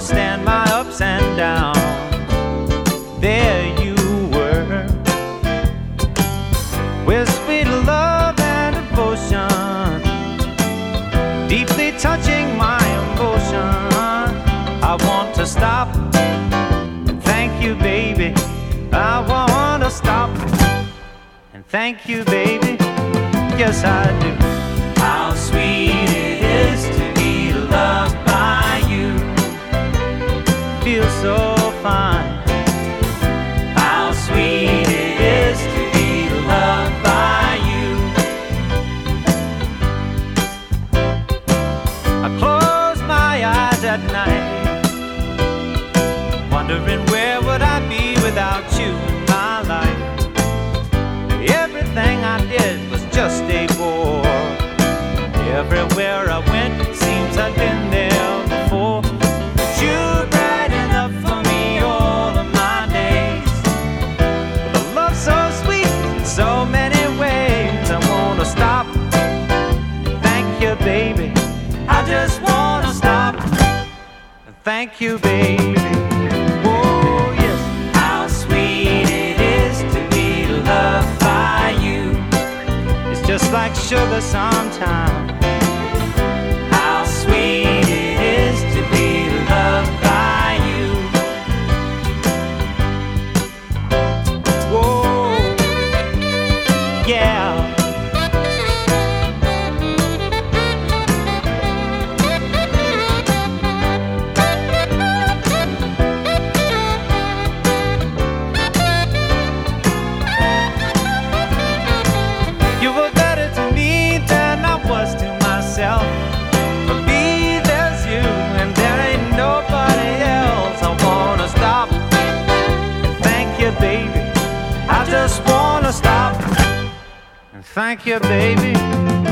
understand my ups and downs. There you were, with sweet love and devotion, deeply touching my emotion. I want to stop and thank you, baby. I want to stop and thank you, baby. Yes, I do. How sweet it is to be loved by you. Feels so fine. How sweet it is to be loved by you. I close my eyes at night, wondering where would I be without you in my life. Everything I did was just a bore. Everywhere I went, it seems I've been there before. But you're bright enough for me all of my days. With a love so sweet in so many ways. I wanna stop, thank you, baby. I just wanna stop, thank you, baby. Oh yes. How sweet it is to be loved by you. It's just like sugar sometimes. How sweet it is to be loved by you. Whoa, yeah. You were better to me than I was to myself. For me, there's you, and there ain't nobody else. I wanna stop and thank you, baby. I just wanna stop and thank you, baby.